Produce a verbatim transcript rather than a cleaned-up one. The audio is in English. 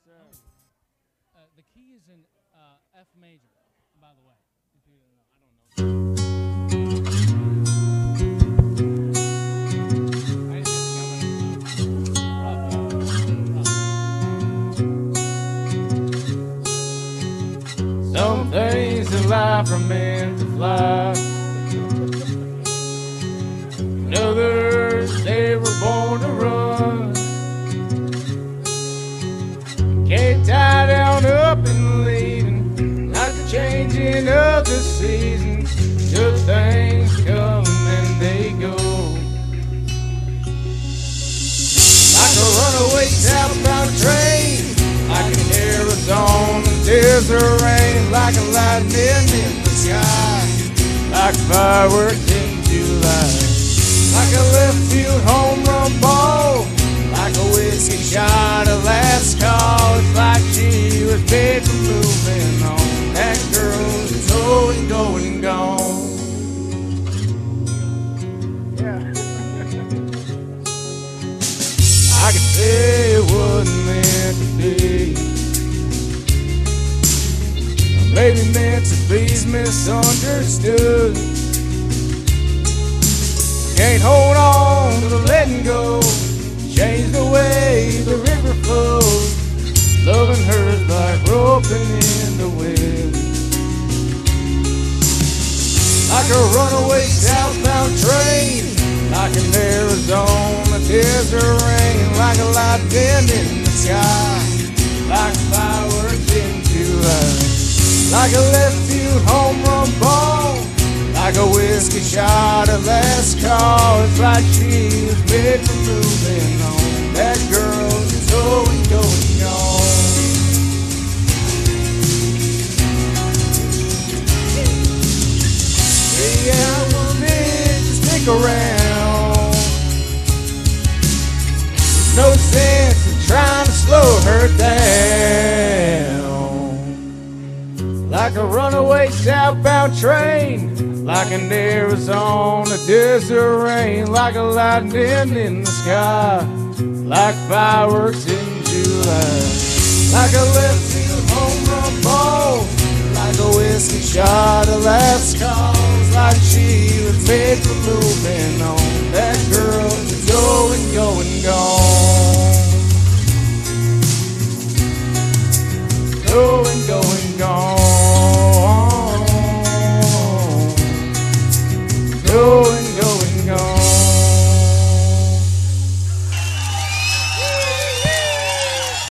sir. Uh, the key is in uh, F major, by the way. If you don't know, I don't know. Some things in life are meant to fly. And others, they were born to run. Can't tie down up and leaving, like the changing of the seasons. Good things come and they go. Like a runaway southbound train, like an Arizona desert rain, like a lightning in the sky, like fireworks in July, like a left field home run ball, like a whiskey shot, a last call. It's like she was made for moving on. That girl is going, going, gone. Yeah. I could say it wasn't meant to be. Maybe meant to be misunderstood. Can't hold on to the letting go. Change the way the river flows. Loving her is like roping in the wind. Like a runaway southbound train, like an Arizona desert rain, like a lightning in the sky, like fireworks in July, like a left field home run ball, like a whiskey shot, a last call. It's like she was made for moving on. That girl is going, going, gone. Yeah, I wanted to stick around. There's no sense in trying to slow her down. Like a runaway southbound train, like an Arizona desert rain, like a lightning in the sky, like fireworks in July, like a left field home run ball, like a whiskey shot, a last call. Like she was made for moving on. That girl is going, going, gone.